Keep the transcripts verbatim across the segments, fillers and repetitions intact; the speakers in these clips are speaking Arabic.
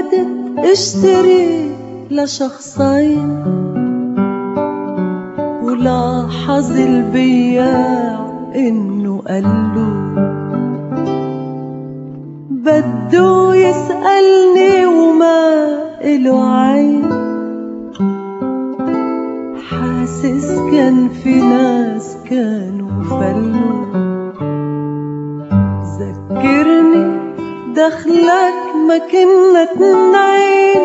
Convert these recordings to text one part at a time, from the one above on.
قدرت اشتري لشخصين، ولاحظ البياع انه قاله بدو يسألني وما إله عين. حاسس كان في ناس كانوا فلوا، ذكرني دخلك ما كنا اتنين،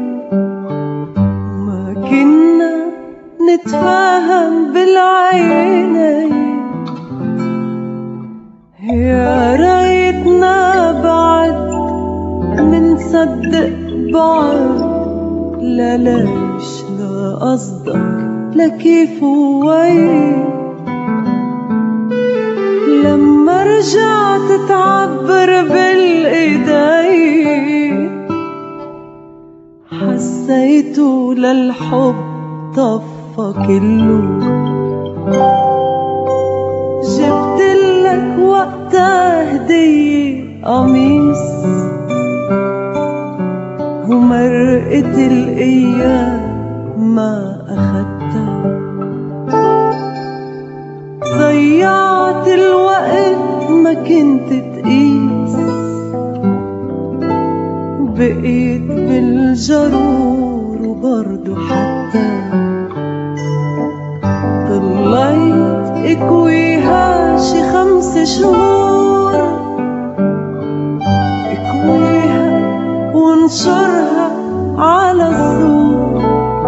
ما كنا نتفاهم بالعينين. يا ريتنا بعد منصدق بعض، لا ليش لا قصدك لا كيف وين. لما رجعت تعبر بالايدين، حسيته للحب طفى كله. جبتلك وقتها هدية قميص، ومرقت الأيام ما أخدتها. ضيعت الوقت ما كنت تقيس، بقيت بالجرور وبرضو حتى ضليت اكويها شي خمس شهور. اكويها وانشرها على السوق.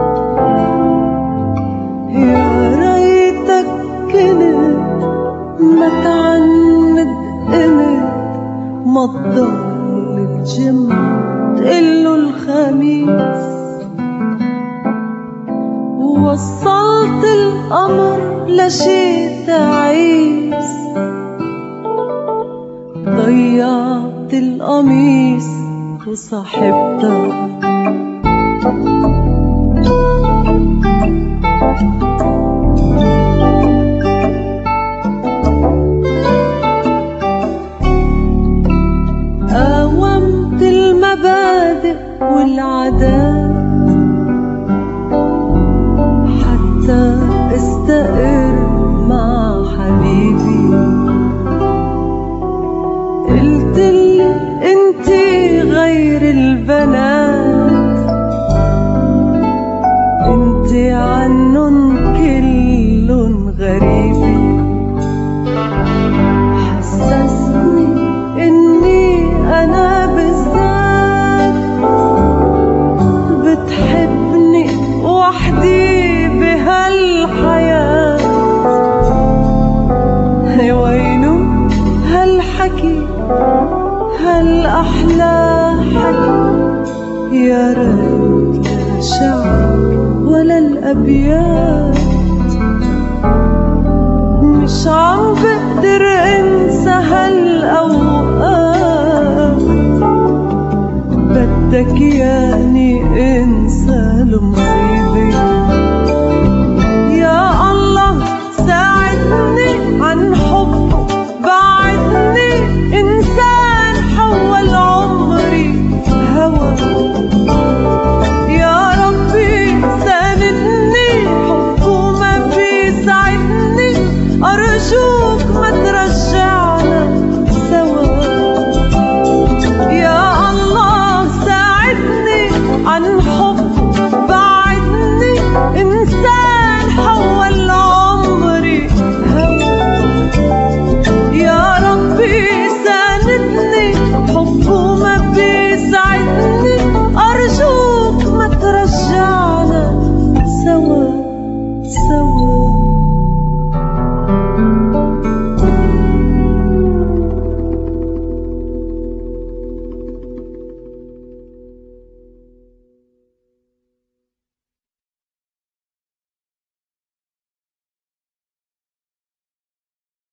يا ريتك كنت ما تعند قمت، ما تضل الجمعة تقله الخميس. ووصلت القمر لشي تعيس، ضيعت القميص وصاحبتها. قاومت المبادئ والعادات حتى استقر مع حبيبي. قلتلي انتي غير البنات، انتي عنن كلن غريبي. حسسني اني انا بالذات بتحبني وحدي بهالحياة. وينو هالحكي هالأحلى حكي، يا ريت لا شعر ولا الأبيات. مش عم بقدر انسى هالأوقات، بدك ياني انسى لما